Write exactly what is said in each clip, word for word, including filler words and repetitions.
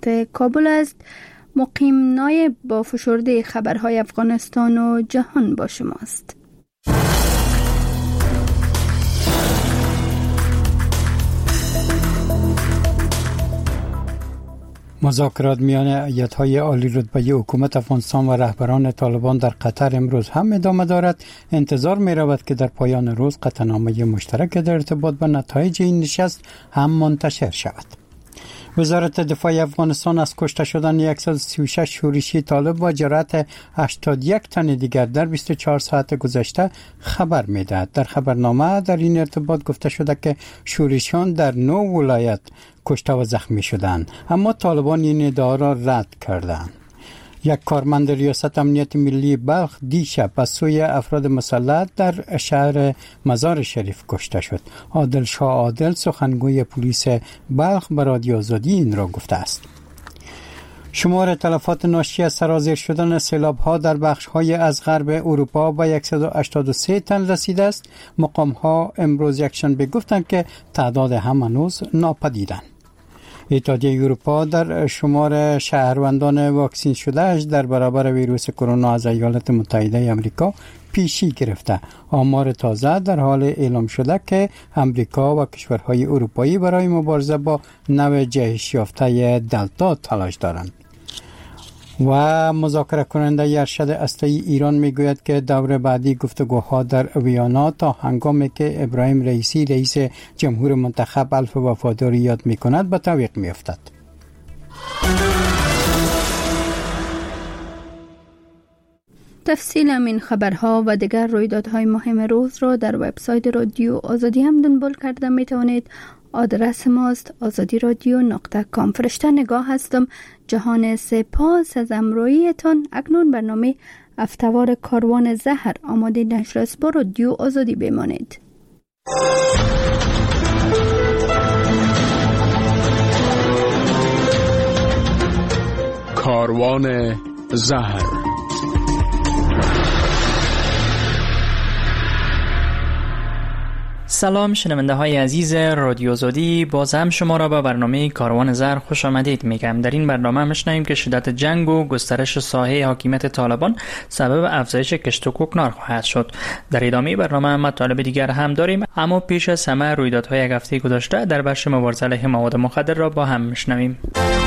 پایتخت کابل است. مقیم نایب با فشرده خبرهای افغانستان و جهان با شماست. مذاکرات میان هیئت‌های عالی رتبه حکومت افغانستان و رهبران طالبان در قطر امروز هم ادامه دارد. انتظار می رود که در پایان روز قطعنامه مشترک در ارتباط به نتایج این نشست هم منتشر شود. وزارت دفاع افغانستان از کشته شدن صد و سی و شش شورشی طالب و جراحت هشتاد و یک تن دیگر در بیست و چهار ساعت گذشته خبر می‌دهد. در خبرنامه در این ارتباط گفته شده که شورشیان در نه ولایت کشته و زخمی شدند، اما طالبان این ادعا را رد کردند. یک کارمند ریاست امنیت ملی بلخ دیشب از سوی افراد مسلح در شهر مزار شریف کشته شد. عادل شاه عادل سخنگوی پلیس بلخ به رادیو آزادی این را گفته است. شمار تلفات ناشی از سرازیر شدن سیلاب‌ها در بخش‌های از غرب اروپا به صد و هشتاد و سه تن رسیده است. مقام‌ها امروز یکشنبه گفتند که تعداد هم هنوز ناپدیدند. اتحادیه اروپا در شمار شهروندان واکسین شدهش در برابر ویروس کرونا از ایالات متحده آمریکا پیشی گرفته. آمار تازه در حال اعلام شده که آمریکا و کشورهای اروپایی برای مبارزه با نوع جهش یافته دلتا تلاش دارند. و مذاکره کننده ارشد هسته‌ای ایران میگوید که دور بعدی گفتگوها در ویانا تا هنگامی که ابراهیم رئیسی رئیس جمهور منتخب الف وفاداری یاد میکند به تعویق میافتد. تفصیل این خبرها و دیگر رویدادهای مهم روز را در وبسایت رادیو آزادی هم دنبال کرده میتوانید. آدرس ماست آزادی رادیو نقطه کام. فرشته نگاه هستم. جهان سپاس از امرویتان. اکنون برنامه هفته‌وار کاروان زهر آماده نشر است. با رادیو آزادی بمانید. کاروان زهر. سلام شنونده های عزیز رادیو آزادی، باز هم شما را به برنامه کاروان زهر خوش آمدید میگم. در این برنامه میشنویم که شدت جنگ و گسترش ساحه حاکمیت طالبان سبب افزایش کشت و کوکنار خواهد شد. در ادامه برنامه مطالب دیگر هم داریم، اما پیش از همه رویدادهای یک هفته گذشته در بخش مبارزه علیه مواد مخدر را با هم میشنویم.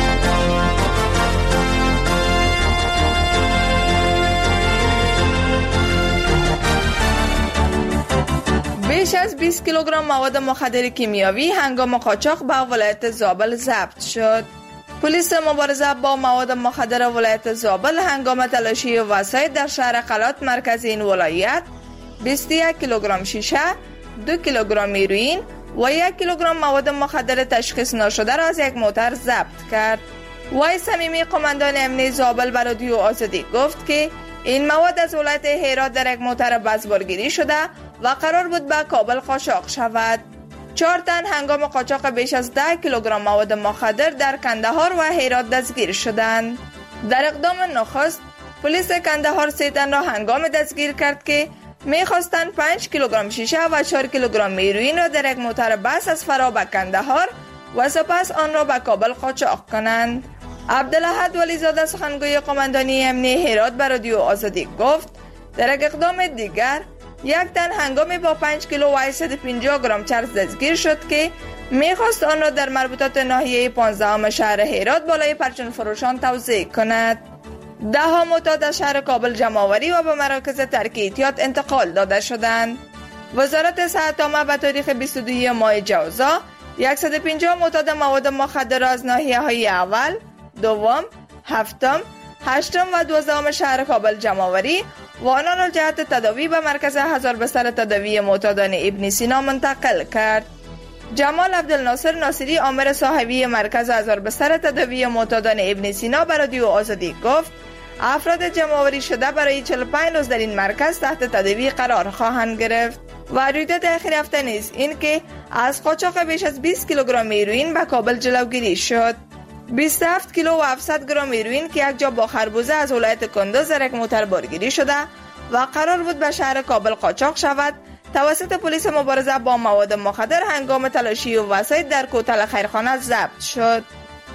بیش از بیست کیلوگرم مواد مخدر کیمیاوی هنگام قاچاق به ولایت زابل ضبط شد. پلیس مبارزه با مواد مخدر ولایت زابل هنگام تلاشی وسایل در شهر قلات مرکز این ولایت بیست و یک کیلوگرم شیشه، دو کیلوگرم هیروئین و یک کیلوگرم مواد مخدر تشخیص نشده را از یک موتر ضبط کرد. وای صمیمی قماندان امنیت زابل به رادیو آزادی گفت که این مواد از ولایت هرات در یک موتر بازبرگیری شده و قرار بود به کابل قاچاق شود. چهار تن هنگام قاچاق بیش از ده کیلوگرم مواد مخدر در کندهار و هرات دستگیر شدند. در اقدام نخست پلیس کندهار سه تن را هنگام دستگیر کرد که می‌خواستند پنج کیلوگرم شیشه و چهار کیلوگرم هیروئین را در یک موتر بس از فرا به کندهار و سپس آن را به کابل قاچاق کنند. عبدالاحد ولیزاده سخنگوی قماندانی امنیت هرات به رادیو آزادی گفت در یک اقدام دیگر یک تن هنگامی با پنج کیلو و صد و پنجاه گرم چرس دستگیر شد که میخواست آن را در مربوطات ناحیه پانزدهم شهر هرات بالای پرچم فروشان توزیع کند. ده ها معتاد از شهر کابل جمع آوری و به مراکز ترک احتیاط انتقال داده شدند. وزارت صحت عامه به تاریخ بیست و دو ماه جوزا صد و پنجاه معتاد مواد مخدر از ناحیه های اول، دوم، هفتم، هشتم و دوازدهم شهر کابل جمع آوری و آنان را جهت تداوی به مرکز هزار بستر تداوی معتادان ابن سینا منتقل کرد. جمال عبدالناصر ناصری آمر صاحبی مرکز هزار بستر تداوی معتادان ابن سینا به رادیو آزادی گفت افراد جمع آوری شده برای چهل و پنج روز در این مرکز تحت تداوی قرار خواهند گرفت. و رویداد اخیر هفته نیز این که از قاچاق بیش از بیست کیلوگرم هیروئین به کابل جلوگیری شد. بیست و هفت کیلو و هفتصد گرم هیروئین که یک جا با خربوزه از ولایت کندز در یک موتر بارگیری شده و قرار بود به شهر کابل قاچاق شود توسط پلیس مبارزه با مواد مخدر هنگام تلاشی و وسایل در کوتل خیرخانه ضبط شد.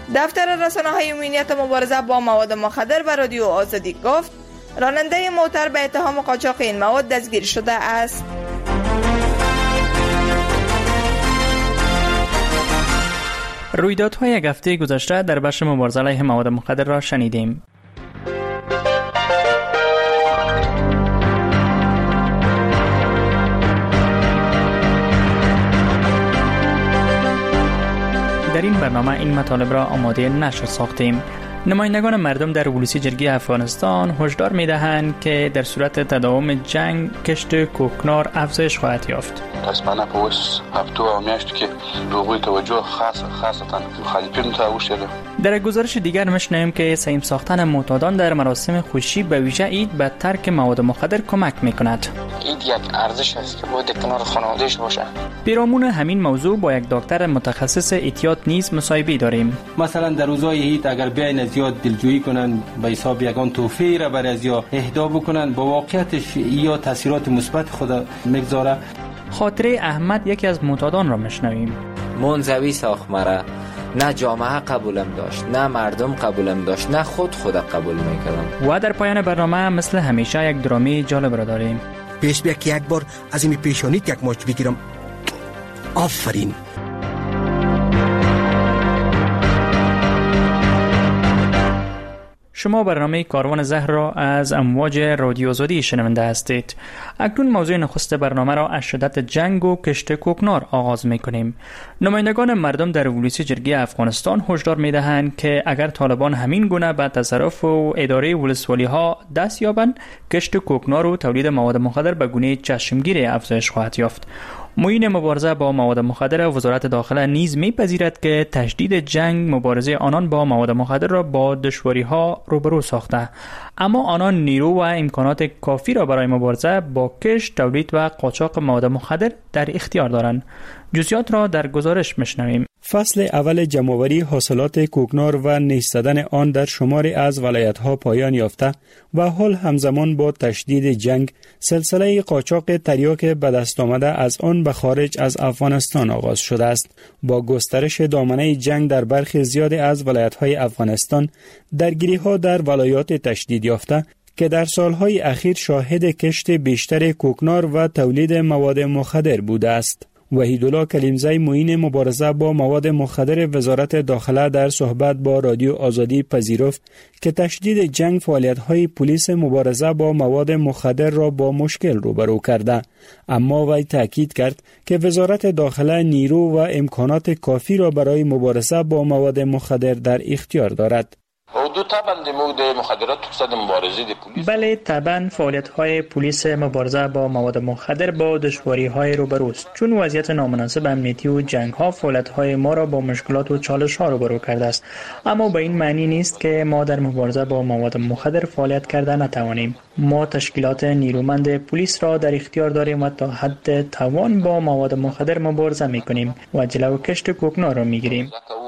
دفتر رسانه‌های امنیت مبارزه با مواد مخدر به رادیو آزادی گفت راننده موتر به اتهام قاچاق این مواد دستگیر شده است. رویدادهای یک هفته گذشته در بخش مبارزه علیه مواد مخدر را شنیدیم. در این برنامه این مطالب را آماده نشر ساختیم. نمایندگان مردم در ولسی جرگه افغانستان هشدار می‌دهند که در صورت تداوم جنگ کشت کوکنار افزایش خواهد یافت. متاسفانه په اوس هفتو او میاشتو کې دوی توجه خاص خاصتا مخالفین ته وشیده. در گزارش دیگر می‌شنویم که سیم ساختن معتادان در مراسم خوشی به ویژه عید به ترک مواد مخدر کمک می‌کند. عید یک ارزش است که باید کنار خانواده‌اش باشه. پیرامون همین موضوع با یک دکتر متخصص احتیاط نیز مصاحبه داریم. مثلا در روزهای عید اگر بیاین زیاد دلجویی کنن به حساب یگان تحفه را بر از یا اهدا بکنن با واقعیتش یا تاثیرات مثبت خود میگذاره. خاطره احمد یکی از معتادان را میشنویم. منزوی ساخت مرا، نه جامعه قبولم داشت، نه مردم قبولم داشت، نه خود خود قبول میکردم. و در پایان برنامه مثل همیشه یک درامه جالب را داریم. پیش بیا که یک بار از این پیشانیت یک ماچ بگیرم. آفرین. شما برنامه کاروان زهر را از امواج رادیو آزادی شنونده هستید. اکنون موضوع نخست برنامه را از شدت جنگ و کشت کوکنار آغاز می‌کنیم. نمایندگان مردم در ولسی جرگه افغانستان هشدار می‌دهند که اگر طالبان همین گونه به تصرف و اداره ولسوالی‌ها دست یابند، کشت کوکنار و تولید مواد مخدر به گونه چشمگیر افزایش خواهد یافت. معین مبارزه با مواد مخدر وزارت داخله نیز می‌پذیرد که تشدید جنگ مبارزه آنان با مواد مخدر را با دشواری‌ها روبرو ساخته، اما آنان نیرو و امکانات کافی را برای مبارزه با کشت، تولید و قاچاق مواد مخدر در اختیار دارند. جزئیات را در گزارش میشنویم. فصل اول جمع‌آوری حاصلات کوکنار و نیست زدن آن در شماری از ولایت‌ها پایان یافته و حال همزمان با تشدید جنگ سلسله قاچاق تریاک به دست آمده از آن به خارج از افغانستان آغاز شده است. با گسترش دامنه جنگ در برخی زیاد از ولایت‌های افغانستان، درگیری‌ها در ولایات تشدید یافته که در سالهای اخیر شاهد کشت بیشتر کوکنار و تولید مواد مخدر بوده است. وحیدالله کلیمزی معین مبارزه با مواد مخدر وزارت داخله در صحبت با رادیو آزادی پذیرفت که تشدید جنگ فعالیت‌های پلیس مبارزه با مواد مخدر را با مشکل روبرو کرده، اما وی تاکید کرد که وزارت داخله نیرو و امکانات کافی را برای مبارزه با مواد مخدر در اختیار دارد. بله، طبعا فعالیت‌های پلیس مبارزه با مواد مخدر با دشواری‌های روبروست، چون وضعیت نامناسب امنیتی و جنگ‌ها فعالیت‌های ما را با مشکلات و چالش‌ها روبرو کرده است، اما به این معنی نیست که ما در مبارزه با مواد مخدر فعالیت کرده نتوانیم. ما تشکیلات نیرومند پلیس را در اختیار داریم و تا حد توان با مواد مخدر مبارزه می‌کنیم و جلو کشت کوکنار را می‌گیریم.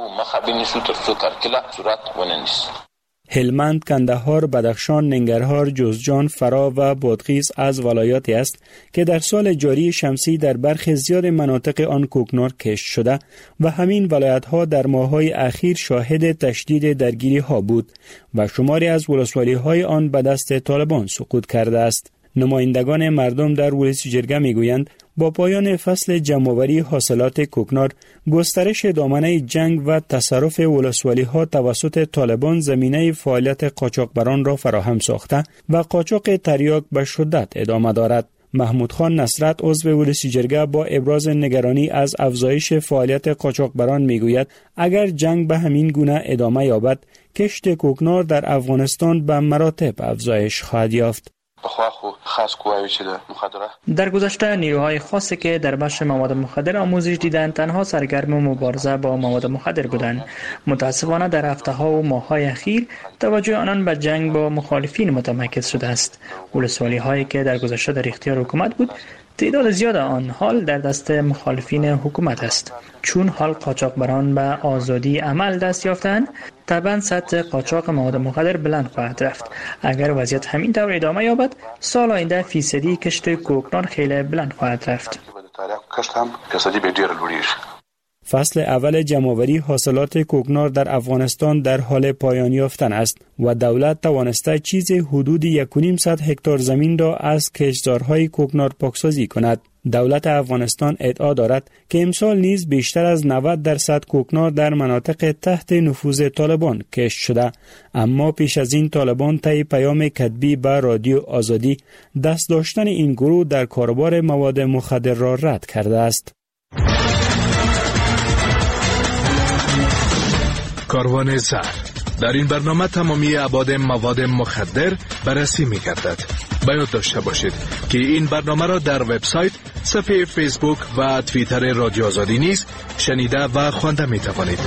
هلمند، کندهار، بدخشان، ننگرهار، جوزجان، فرا و بادغیس از ولایاتی است که در سال جاری شمسی در برخی زیاد مناطق آن کوکنار کشت شده و همین ولایت‌ها در ماه‌های اخیر شاهد تشدید درگیری‌ها بود و شماری از ولسوالی‌های آن به دست طالبان سقوط کرده است. نمایندگان مردم در ولسی جرگه می‌گویند با پایان فصل جمع‌آوری حاصلات کوکنار، گسترش دامنه جنگ و تصرف ولسوالی‌ها توسط طالبان زمینه فعالیت قاچاقبران را فراهم ساخته و قاچاق تریاک به شدت ادامه دارد. محمود خان نصرت عضو ولسی جرگه با ابراز نگرانی از افزایش فعالیت قاچاقبران میگوید اگر جنگ به همین گونه ادامه یابد، کشت کوکنار در افغانستان به مراتب افزایش خواهد یافت. در گذشته نیروهای خاصی که در بخش مواد مخدر آموزش دیدند تنها سرگرم مبارزه با مواد مخدر بودند. متاسفانه در هفته‌ها و ماه‌های اخیر توجه آنان به جنگ با مخالفین متمرکز شده است. ولسوالی‌هایی که در گذشته در اختیار حکومت بود، تعداد زیاد آن حال در دست مخالفین حکومت است. چون حال قاچاقبران به آزادی عمل دست یافتند، طبعا سطح قاچاق مواد مخدر بلند خواهد رفت. اگر وضعیت همین طور ادامه یابد، سال آینده فیصدی کشت کوکنار خیلی بلند خواهد رفت. فصل اول جمع‌آوری حاصلات کوکنار در افغانستان در حال پایان یافتن است و دولت توانسته چیز حدود یک و نیم صد هکتار زمین را از کشتزارهای کوکنار پاکسازی کند. دولت افغانستان ادعا دارد که امسال نیز بیشتر از نود درصد کوکنار در مناطق تحت نفوذ طالبان کشت شده، اما پیش از این طالبان طی پیام کتبی به رادیو آزادی دست داشتن این گروه در کاروبار مواد مخدر را رد کرده است. کاروان زهر. در این برنامه تمامی ابعاد مواد مخدر بررسی می‌گردد. باید داشته باشید که این برنامه را در وبسایت، صفحه فیسبوک و توییتر رادیو آزادی نیز شنیده و خوانده می‌توانید.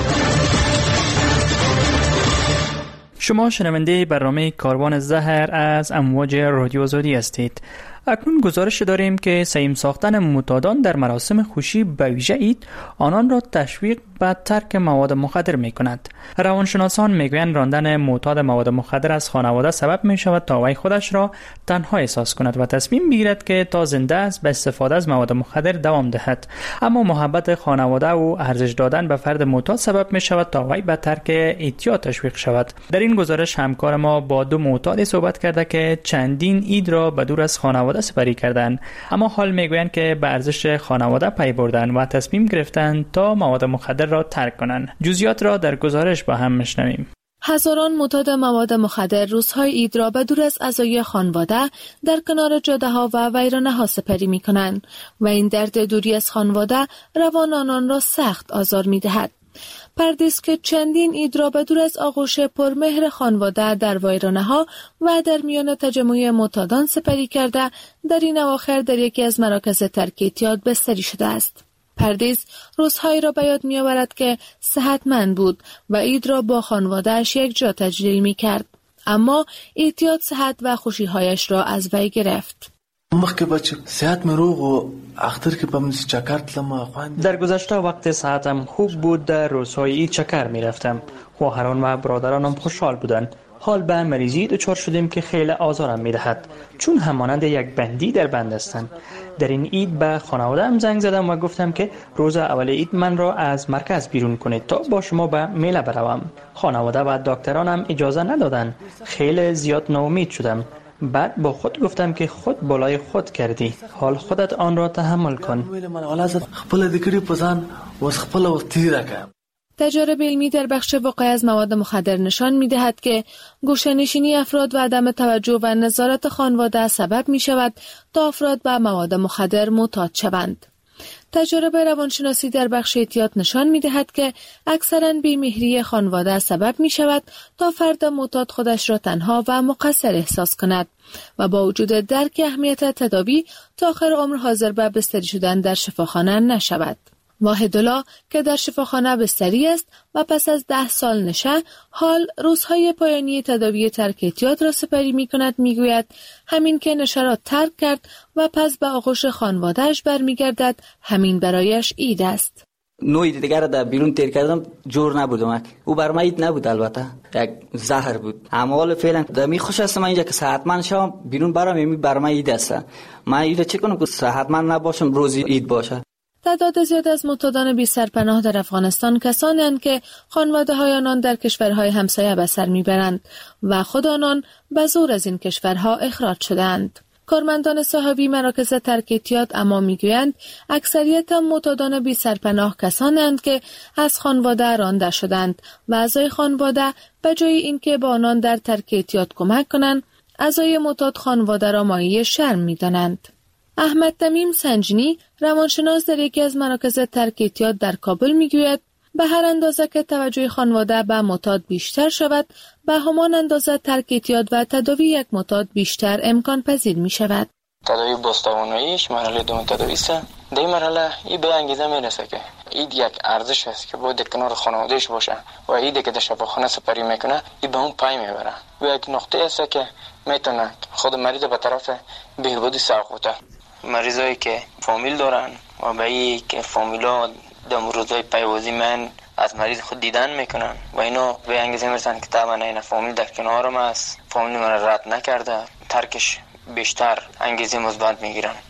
شما شنونده برنامه کاروان زهر از امواج رادیو آزادی هستید. اکنون گزارش داریم که سیم ساختن معتادان در مراسم خوشی به ویژه عید آنان را تشویق به ترک مواد مخدر می کند. روانشناسان می گویند راندن معتاد مواد مخدر از خانواده سبب می شود تا وی خودش را تنها احساس کند و تصمیم بگیرد که تا زنده است به استفاده از مواد مخدر دوام دهد. اما محبت خانواده و ارزش دادن به فرد معتاد سبب می شود تا وی به ترک اعتیاد تشویق شود. در این گزارش همکار ما با دو معتاد صحبت کرده که چندین عید را به دور از خانواده سپری کردند، اما حال میگویند که به ارزش خانواده پی بردند و تصمیم گرفتند تا مواد مخدر را ترک کنند. جزئیات را در گزارش با هم میشنویم. هزاران معتاد مواد مخدر روزهای عید را به دور از اعضای خانواده در کنار جاده‌ها و ویرانه‌ها سپری می‌کنند و این درد دوری از خانواده روان آنان را سخت آزار می‌دهد. پردیس که چندین عید را به دور از آغوش پرمهر خانواده در ویرانه‌ها و در میان تجمع معتادان سپری کرده، در این اواخر در یکی از مراکز ترک اعتیاد بستری شده است. پردیس روزهایی را به یاد می‌آورد که صحتمند بود و عید را با خانواده‌اش یک جا تجلیل می‌کرد، اما اعتیاد صحت و خوشی‌هایش را از وی گرفت. در گذشته وقت صحتم خوب بود، در روزهای عید چکر می رفتم. خواهران و برادرانم خوشحال بودند. حال به مریضی دچار شدیم که خیلی آزارم می دهد، چون همانند یک بندی در بند هستند. در این عید به خانواده‌ام زنگ زدم و گفتم که روز اول عید من را از مرکز بیرون کنید تا با شما به میله بروم. خانواده و دکترانم اجازه ندادند. خیلی زیاد ناامید شدم. بعد با خود گفتم که خود بالای خود کردی، حال خودت آن را تحمل کن. تجارب علمی در بخش وقایع از مواد مخدر نشان می‌دهد که گوشه‌نشینی افراد و عدم توجه و نظارت خانواده سبب می‌شود تا افراد به مواد مخدر معتاد شوند. تجارب روانشناسی در بخش اعتیاد نشان می‌دهد که اکثراً بی‌مهری خانواده سبب می‌شود تا فرد معتاد خودش را تنها و مقصر احساس کند و با وجود درک اهمیت تداوی تا آخر عمر حاضر به بستری شدن در شفاخانه نشود. واحدالله که در شفاخانه بستری است و پس از ده سال نشه حال روزهای پایانی تداوی ترک اعتیاد را سپری می کند، می گوید همین که نشه را ترک کرد و پس به آغوش خانوادهش برمیگردد، همین برایش عید است. نوعی دیگر در بیرون تیر کردم جور نبودم، او بر من عید نبود، البته یک زهر بود. اما حالا فعلا دمی خوش هستم اینجا که صحتمند شم، بیرون برام یمی بر من عید است. من عید چه کنم که صحتمند نباشم روزی عید باشه. تعداد زیاد از معتادان بی سرپناه در افغانستان کسانی اند که خانواده‌های آنان در کشورهای همسایه به سر میبرند و خود آنان به زور از این کشورها اخراج شدند. کارمندان صاحبی مراکز ترک اعتیاد اما میگویند اکثریت معتادان بی سرپناه کسانی اند که از خانواده رانده شدند و اعضای خانواده به جای اینکه با آنان در ترک اعتیاد کمک کنند، اعضای معتاد خانواده را مایه شرم میدانند. احمد تمیم سنجنی، روانشناس در یکی از مراکز ترک اعتیاد در کابل میگوید به هر اندازه که توجه خانواده به معتاد بیشتر شود، به همان اندازه ترک اعتیاد و تداوی یک معتاد بیشتر امکان پذیر می شود. تداوی باستواناییش مرحله دوم تداوی است. در این مرحله این به انگیزه میرسه که این یک ارزش است که باید کنار خانوادهش باشه و ایده که در شفاخانه سپری میکنه این به اون پای میبره و یک نقطه است که میتونه خود مریض به طرف بهبودی سوق بده. مریضایی که فامیل دارن و به این که فامیلا در روزهای پیوازی من از مریض خود دیدن میکنن و اینو به انگیزه میرسن که طبعا این فامیل در کنارم است، فامیل من رد نکرده، ترکش بیشتر انگیزه مثبت میگیرن.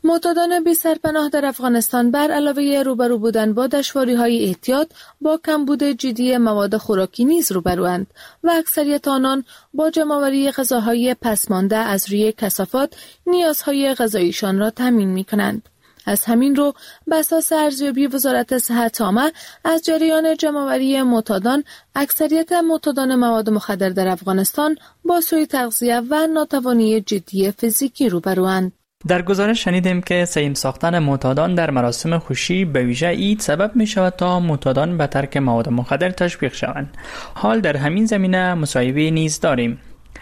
معتادان بی سرپناه در افغانستان بر علاوه روبرو بودن با دشواری‌های اعتیاد با کمبود جدی مواد خوراکی نیز روبروند و اکثریت آنان با جمع‌آوری غذاهای پسمانده از روی کثافات نیازهای غذاییشان را تامین می‌کنند. از همین رو بر اساس ارزیابی وزارت صحت عامه از جریان جمع‌آوری معتادان، اکثریت معتادان مواد مخدر در افغانستان با سوء تغذیه و ناتوانی جدی فیزیکی روبروند. در گزارش شنیدیم که سیم ساختن معتادان در مراسم خوشی به ویژه عید سبب می شود تا معتادان به ترک مواد مخدر تشویق شوند. حال در همین زمینه مصاحبه نیز داریم.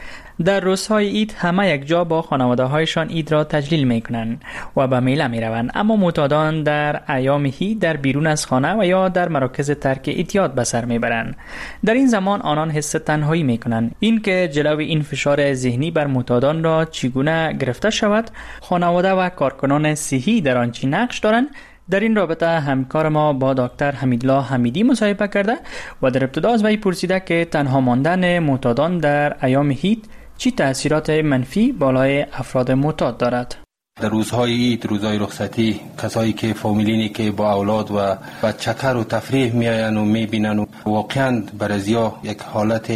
در روزهای عید همه یک جا با خانواده هایشان عید را تجلیل می کنند و به میله می روند، اما معتادان در ایام عید در بیرون از خانه و یا در مراکز ترک اعتیاد به سر می برند. در این زمان آنان حس تنهایی می کنند. این که جلو این فشار ذهنی بر معتادان را چگونه گرفته شود، خانواده و کارکنان صحی در آن چه نقش دارند، در این رابطه همکار ما با دکتر حمیدالله حمیدی مصاحبه کرده و در ابتدا از وی پرسیده که تنها ماندن معتادان در ایام عید چی تأثیرات منفی بالای افراد معتاد دارد؟ در روزهای عید، روزهای رخصتی، کسایی که فامیلینی که با اولاد و با چکر و تفریح میآیند و میبینند و واقعا برازیا یک حالت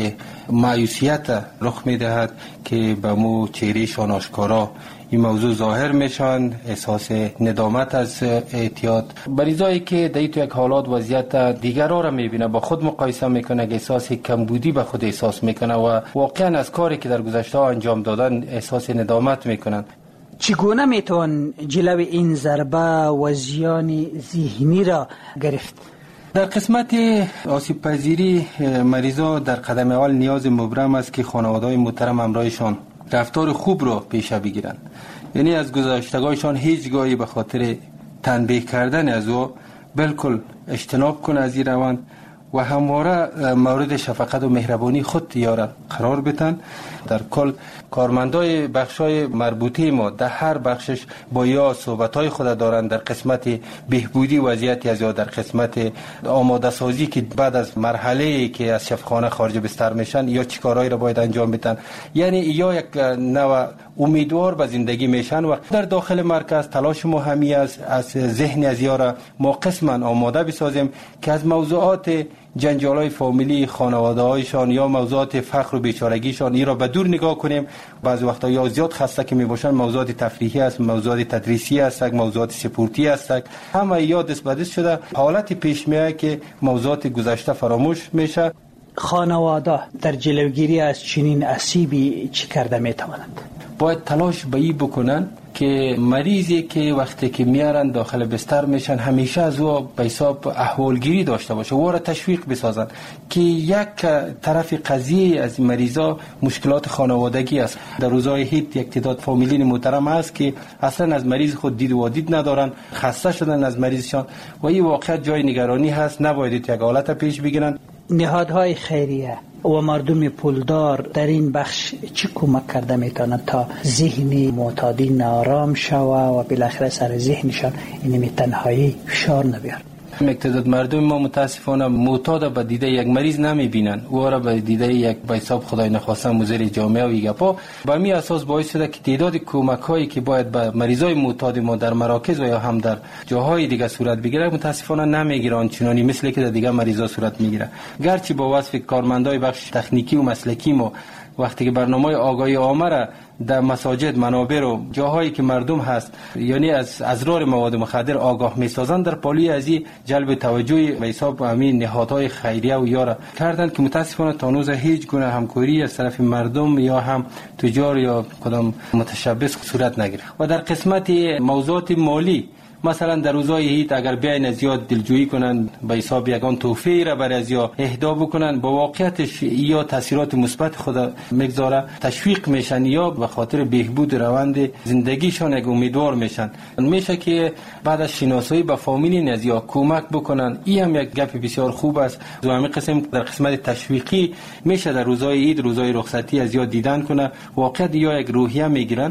مایوسیت رخ میدهد که به مو چهرهشان آشکارا این موضوع ظاهر میشن، احساس ندامت از اعتیاد. بریزایی که در تو یک حالات وضعیت دیگران را میبینه، با خود مقایسه میکنه، احساس کمبودی به خود احساس میکنه و واقعا از کاری که در گذشته انجام دادن احساس ندامت میکنن. چگونه میتوان جلو این ضربه و زیان ذهنی را گرفت؟ در قسمت آسیب پذیری مریضا در قدم اول نیاز مبرم است که خانواده‌های محترم همراهشان رفتار خوب را پیشه بگیرند. یعنی از گذشتگاهشان هیچ گاهی به خاطر تنبیه کردن از او بالکل اجتناب کنه از این روند و همواره مورد شفقت و مهربانی خود تیار قرار بدن. در کل کارمندای بخشای مربوطه ما در هر بخشش با یا صحبتای خود دارند در قسمت بهبودی وضعیتی از یا در قسمت آماده سازی که بعد از مرحله که از شفاخانه خارج بستر میشن یا چی کارهایی را باید انجام بدن. یعنی یا یک نوع امیدوار به زندگی میشن و در داخل مرکز تلاش ما همی است از ذهن از یارا ما قسما آماده بسازیم که از موضوعات جنجالای فامیلی خانواده هایشان یا موضوعات فقر و بیچارگیشان ای را به دور نگاه کنیم. بعضی وقتا یا زیاد خسته که می باشن موضوعات تفریحی است، موضوعات تدریسی است، موضوعات سپورتی است، همه یا دست به دست شده حالت پیش میاد که موضوعات گذشته فراموش میشه. خانواده در جلوگیری از چنین آسیبی چی کرده میتوانند؟ باید تلاش به این بکنن که مریضی که وقتی که میارن داخل بستر میشن همیشه از او به حساب احوالگیری داشته باشه و را تشویق بسازن که یک طرف قضیه از مریضا مشکلات خانوادگی است. در روزهای عید یک تعداد فامیلین محترم است که اصلا از مریض خود دید و دید ندارن، خسته شدن از مریضشان و این واقعا جای نگرانی هست. نباید یک حالت پیش بگیرن. نهادهای خیریه و مردم پولدار در این بخش چی کمک کرده میتونند تا ذهن معتادین آرام شوه و بالاخره سر ذهنشان اینمی تنهایی فشار نبیار؟ مقتداد مردم ما متاسفانه معتاد به دیده یک مریض نمیبینن، او را به دیده یک به حساب خدای نخواسته مضر جامعه و گپا. با می اساس باعث شده که تعداد کمک هایی که باید به مریضای معتاد ما در مراکز و یا هم در جاهای دیگه صورت بگیره متاسفانه نمیگیره آنچنانی مثل که در دیگه مریضا صورت میگیره. گرچه با وصف کارمندای بخش تکنیکی و مسلکی ما وقتی که برنامه آگاهی عامه را در مساجد، منابر و جاهایی که مردم هست یعنی از اضرار مواد مخدر آگاه میسازند، در پالی از این جلب توجه به حساب همین نهادهای خیریه و یارا کردند که متاسفانه تا هنوز هیچ گونه همکاری از طرف مردم یا هم تجار یا کدام متشبث صورت نگیره. و در قسمت موضوعات مالی مثلا در روزهای عید اگر بیاین از یاد دلجویی کنن به حساب یگان توفیه را بر از یا اهدا بکنن، با واقعیتش یا تاثیرات مثبت خود میگذاره، تشویق میشن یا به خاطر بهبود روند زندگیشان یک امیدوار میشن. میشه که بعد از شناسایی با فامیلی از یا کمک بکنن. این هم یک گپ بسیار خوب است. دومی قسم در قسمت تشویقی میشه در روزهای عید، روزهای رخصتی از یاد دیدن کنه، واقعا یا یک روحیه میگیرن.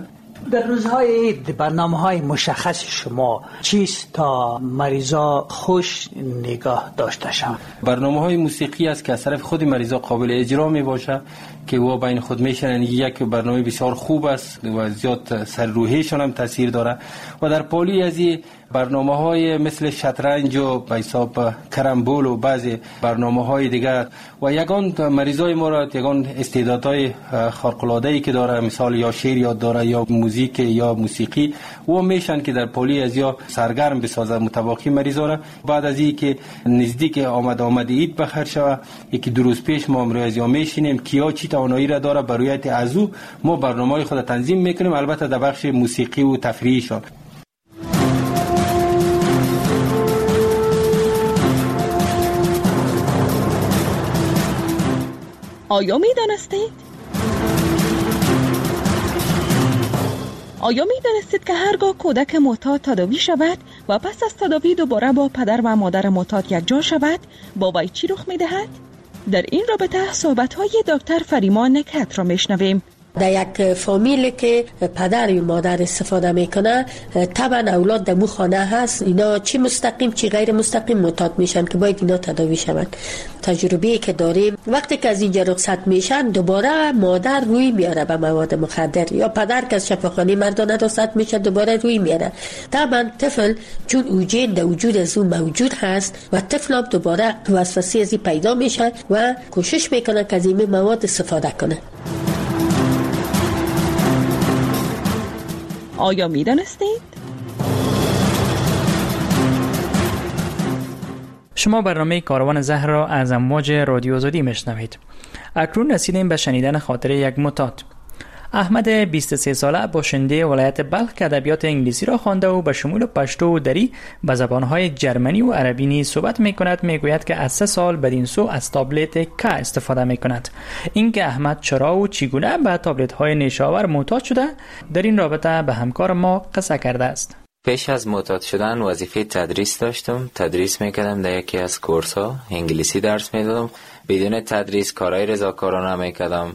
در روزهای عید برنامه های مشخص شما چیست تا مریضا خوش نگاه داشته شوند؟ برنامه های موسیقی است که از طرف خود مریضا قابل اجرا می باشه که او بین خود میشنن. یک برنامه بسیار خوب است و زیاد سر روحیشان هم تاثیر داره. و در پالی از این برنامه های مثل شطرنج و به حساب کرمبول و بعضی برنامه های دیگر و یگان مریضای ما را یگان استعدادهای خارق العاده ای که داره، مثال یا شعر یاد داره یا موزیک یا موسیقی، و میشن که در پالی از یا سرگرم بسازه متواقی مریضا را. بعد از این که نزدیک آمد آمد عید بخیر شوه، یکی دو روز پیش ما امروز از یا میشینیم کیا چی توانایی را داره، برای از او ما برنامه‌های خود تنظیم میکنیم، البته در بخش موسیقی و تفریحیشان. آیا می دانستید؟ آیا می دانستید که هرگاه کودک معتاد تداوی شود و پس از تداوی دوباره با پدر و مادر معتاد یکجا شود، با وی چی رخ می دهد؟ در این رابطه صحبت‌های دکتر فریمان نکت را میشنویم. در یک فامیلی که پدر و مادر استفاده میکنه، طبعا اولاد در مو خانه هست، اینا چی مستقیم چی غیر مستقیم معتاد میشن که باید اینا تداوی شوند. تجربه‌ای که داریم وقتی که از اینجا رخصت میشن دوباره مادر روی میاره به مواد مخدر، یا پدر که از شفاخانه مردانه رخصت میشه دوباره روی میاره. طبعا طفل چون اوجین در وجود از اون موجود هست و طفل هم دوباره وسوسه ازی پیدا میشه و کوشش میکنه که از این مواد استفاده کنه. آیا می دانستید؟ شما برنامه کاروان زهر را از امواج رادیو آزادی میشنوید. اکنون رسیدیم به شنیدن خاطره یک معتاد. احمد بیست و سه ساله باشنده ولایت بلخ که ادبیات انگلیسی را خوانده و به شمول پشتو و دری به زبانهای جرمنی و عربی نیز صحبت میکند، میگوید که از سه سال بدین سو از تابلت که استفاده میکند. اینکه احمد چرا و چگونه به تابلت های نیشاور معتاد شده، در این رابطه به همکار ما قصه کرده است. پیش از معتاد شدن وظیفه تدریس داشتم، تدریس میکردم در یکی از کورس ها، انگلیسی درس میدادم. بدون تدریس کارهای رضاکارانه میکردم.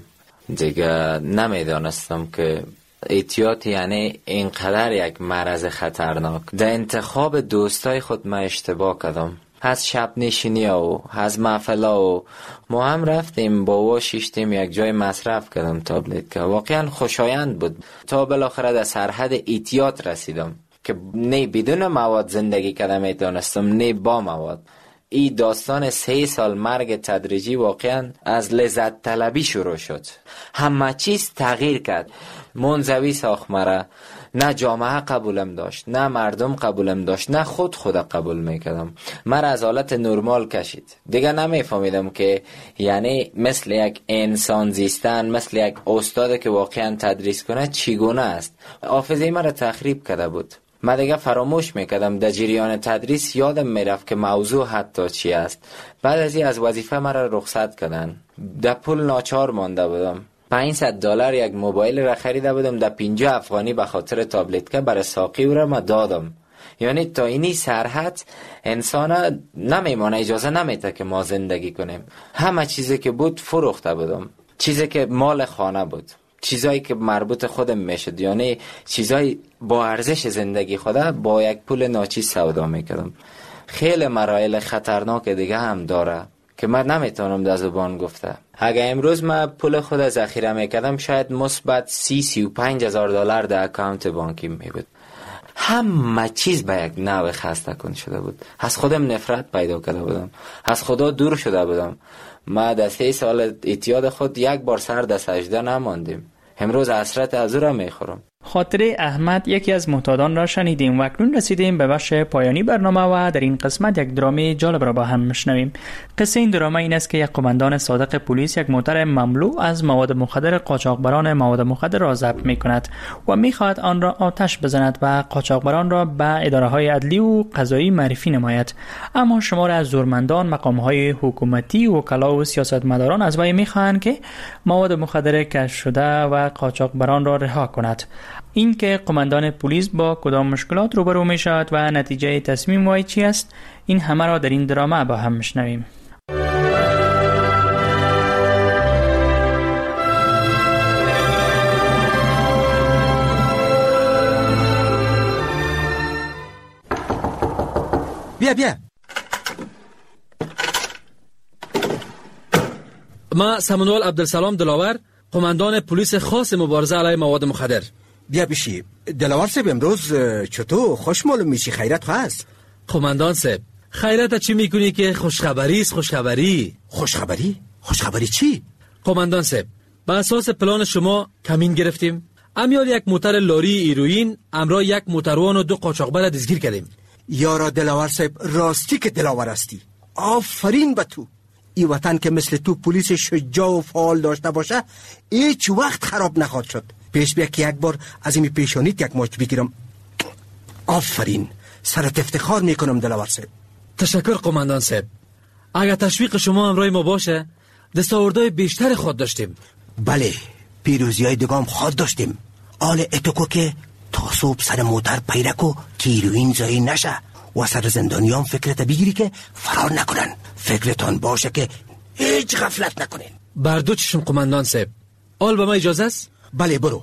دیگه نمیدانستم که اعتیاد یعنی اینقدر یک مرض خطرناک. در انتخاب دوستای خود ما اشتباه کردم. از شب نشینی و از محفلا و ما هم رفتیم با و شیشتیم یک جای مصرف کردم تابلت که واقعا خوشایند بود. تا بالاخره در سرحد اعتیاد رسیدم که نه بدون مواد زندگی کردم میتونستم نه با مواد. این داستان سه سال مرگ تدریجی واقعا از لذت طلبی شروع شد. همه چیز تغییر کرد. منزوی ساخت مرا. نه جامعه قبولم داشت، نه مردم قبولم داشت، نه خود خود قبول میکردم. مرا از حالت نرمال کشید. دیگه نمیفهمیدم که یعنی مثل یک انسان زیستن، مثل یک استاد که واقعا تدریس کنه چگونه است. حافظه مرا تخریب کرده بود. من دیگه فراموش میکردم. در جریان تدریس یادم میرفت که موضوع حتی چی است. بعد از این از وظیفه مرا رخصت کردن. در پول ناچار مانده بودم. پانصد دلار یک موبایل را خریده بودم. در پنجاه افغانی به خاطر تابلت که برای ساقی او را ما دادم. یعنی تا اینی سرحد انسان نمیمانه، اجازه نمیده که ما زندگی کنیم. همه چیزی که بود فروخته بودم. چیزی که مال خانه بود، چیزایی که مربوط خودم میشد، یعنی چیزای با ارزش زندگی خدا با یک پول ناچیز سودا میکردم. خیلی مراحل خطرناک دیگه هم داره که من نمیتونم در زبان گفته. اگه امروز من پول خود ذخیره میکردم شاید مثبت سی سی و پنج هزار دلار در اکانت بانکی میبود. همه چیز به یک نوع خسته کن شده بود. از خودم نفرت پیدا کرده بودم، از خدا دور شده بودم. ما در سه سال اعتیاد خود یک بار سر در سجده نماندیم. امروز حسرت از او را میخورم. خاطره احمد یکی از معتادان را شنیدیم و اکنون رسیدیم به بخش پایانی برنامه و در این قسمت یک درامه جالب را با هم میشنویم. قصه این درامه این است که یک قماندان صادق پلیس یک موتر مملو از مواد مخدر قاچاقبران مواد مخدر را ضبط میکند و میخواهد آن را آتش بزند و قاچاقبران را به اداره های عدلی و قضایی معرفی نماید. اما شمار از زورمندان، مقام های حکومتی، وکلا و سیاستمداران از وی میخواهند که مواد مخدر کشف شده و قاچاقبران را رها کند. این که قماندان پلیس با کدام مشکلات روبرو می شود و نتیجه تصمیم وی چی است، این همه را در این درامه با هم میشنویم. بیا بیا. ما سمنوال عبدالسلام دلاور، قماندان پلیس خاص مبارزه علیه مواد مخدر. بیا بشی. دلاور صاحب امروز چطور خوش معلوم میشی؟ خیرت هست؟ قماندان صاحب خیرت چی میکنی که خوشخبری است؟ خوشخبری. خوشخبری؟ خوشخبری چی؟ قماندان صاحب به اساس پلان شما کمین گرفتیم. امیال یک موتر لاری ایروین امرا یک موتروان و دو قاچاقبر دستگیر کردیم. یارا دلاور صاحب راستی که دلاور هستی. آفرین به تو. ای وطن که مثل تو پلیس شجاع و فعال داشته باشه هیچ وقت خراب نخواهد شد. پیش بیا که یک بار از این پیشانیت یک ماچ بگیرم. آفرین. سرت افتخار میکنم دلاور صاحب. تشکر قماندان صاحب. اگر تشویق شما همراه ما باشه دستاوردهای بیشتر خود داشتیم. بله پیروزی های دگام خود داشتیم. آل اتوکو که تا صبح سر موتر پیرکو که ایروین زایی نشه و سر زندانیان فکرت بگیری که فرار نکنن. فکرتان باشه که هیچ غفلت نکنین. بر دو چشم قماندان صاحب. آل به ما اجازه است؟ بله برو.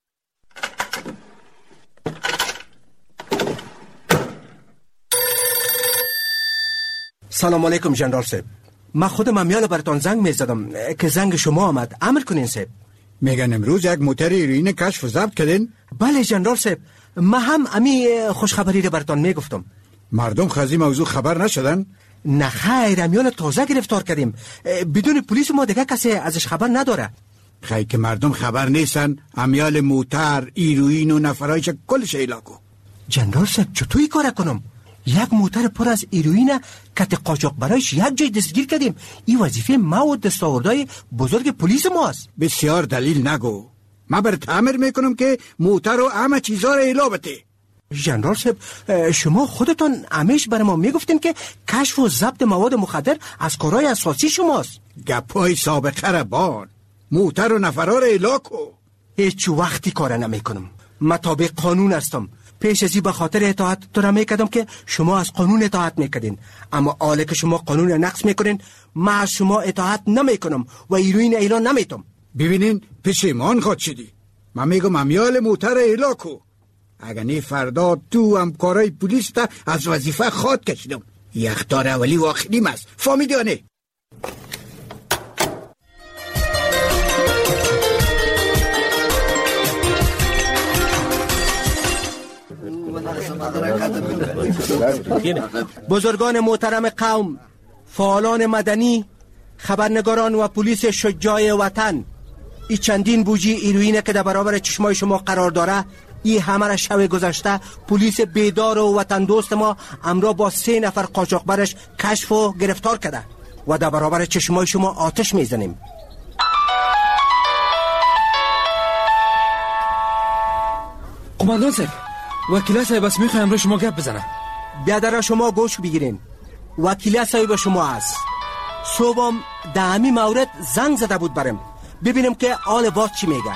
سلام علیکم جنرال صاحب. من خودم امیال براتون زنگ میزدم که زنگ شما آمد. امر کنین صاحب. میگن امروز یک موتر ایروین کشف و ضبط کردین؟ بله جنرال صاحب. من هم امی خوشخبری رو براتون میگفتم. مردم خزی موضوع خبر نشدن؟ نه خیر امیال تازه گرفتار کردیم. بدون پلیس ما دیگه کسی ازش خبر نداره. خیلی که مردم خبر نیستن امیال موتر ایروین و نفرایش کلش ایلاکو. جنرال صاحب چطوری کار کنم؟ یک موتر پر از ایروین کت قاچاق برایش یک جای دستگیر کردیم. این وظیفه ما و دستاوردهای بزرگ پلیس ماست. بسیار دلیل نگو. ما بر تامر میکنم که موتر و همه چیزا را ایلا بده. جنرال صاحب شما خودتان همیش بر ما میگفتین که کشف و ضبط مواد مخدر از کارهای اساسی شماست. گپای سابقه را بان. موتر و نفرا را ایلا کو. هیچ وقتی کار نمیکنم. من تابع قانون هستم. پیش ازی به خاطر اطاعت تو را میکردم که شما از قانون اطاعت میکردین، اما حالا که شما قانون نقض میکنین ما از شما اطاعت نمیکنم و ایروین اعلان نمیتم. ببینین پشیمان خود شدی. من میگم امیال موتر ایلا کو. اگر نی فردا تو هم کارای پلیس تا از وظیفه خود کشیدم. یختار اولی و آخریم است. فهمیدی؟ بزرگان محترم قوم، فعالان مدنی، خبرنگاران و پلیس شجاع وطن، این چندین بوجی ایروینه که در برابر چشمای شما قرار داره، این همه را شب گذشته پلیس بیدار و وطن دوست ما امرا با سه نفر قاچاقبرش کشف و گرفتار کرده و در برابر چشمای شما آتش میزنیم. قماندان صاحب وکیل صاحب بس میخوایم امروز شما گپ بزنم. بیادر شما گوش بگیرین. وکیل صاحب شما هست. صبحم در همی مورد زنگ زده بود برم ببینم که آل باز چی میگه.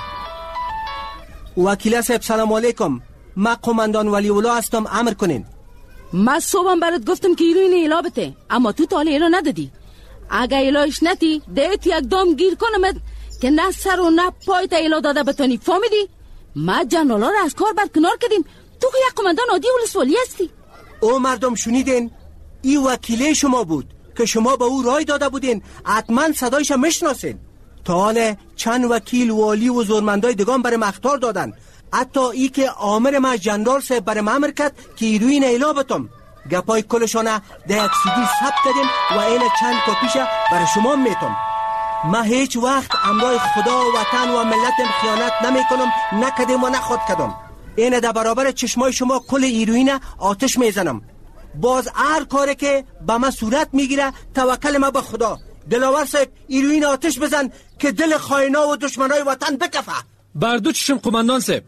وکیل صاحب سلام علیکم. من قماندان ولی اولا هستم. امر کنین. من صبحم برات گفتم که ایلو اینه ایلا بته اما تو تا ایلا ندادی. اگه ایلاش نتی دیت یک دام گیر کنمت که نه سر و نه پای تا ایلا داده بتونی. فهمیدی؟ ما جنرالا رو از کار برکنار کردیم. تو که یک قماندان عادی ولسوالی هستی. او مردم شنیدین؟ این وکیله شما بود که شما به او رای داده بودین. حتما صدایش میشناسین. تا حال چند وکیل والی و زورمندای دگان برای مختار دادن. حتی ای که آمر ما جنرال صاحب برای ما امر کرد که ایروین ایلا بتم. گپای کلشانه در یک سیدی ثبت کردیم و این چند کپیش برای شما میتم. ما هیچ وقت امرای خدا و وطن و ملت خیانت نمی کنم، نکدیم و نخواد کدم. اینه در برابر چشمای شما کل ایروین آتش میزنم. باز هر کاری که با ما صورت میگیره توکل ما به خدا. دلاور صاحب ایروین آتش بزن که دل خائنا و دشمنای وطن بکفه. بر دو چشم قماندان صاحب.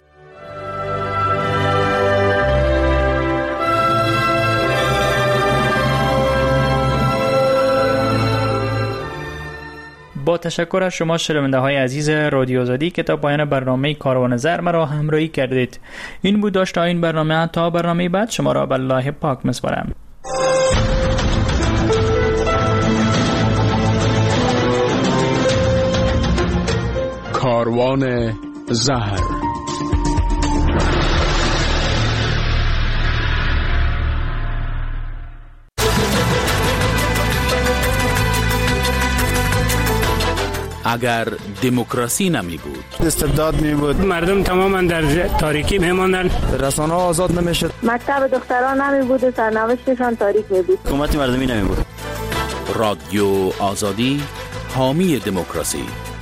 با تشکر از شما شنونده های عزیز رادیو آزادی که تا پایان برنامه کاروان زر مرا همراهی کردید. این بود داشته این برنامه. تا برنامه بعد شما را به الله پاک میسپارم. کاروان زهر. اگر دموکراسی نمی بود، استبداد می بود، مردم تماما در تاریکی می ماندن، رسانه ها آزاد نمی شد، مکتب دختران نمی بود و سرنوشتشان تاریک می بود، حکومت مردمی نمی بود. رادیو آزادی حامی دموکراسی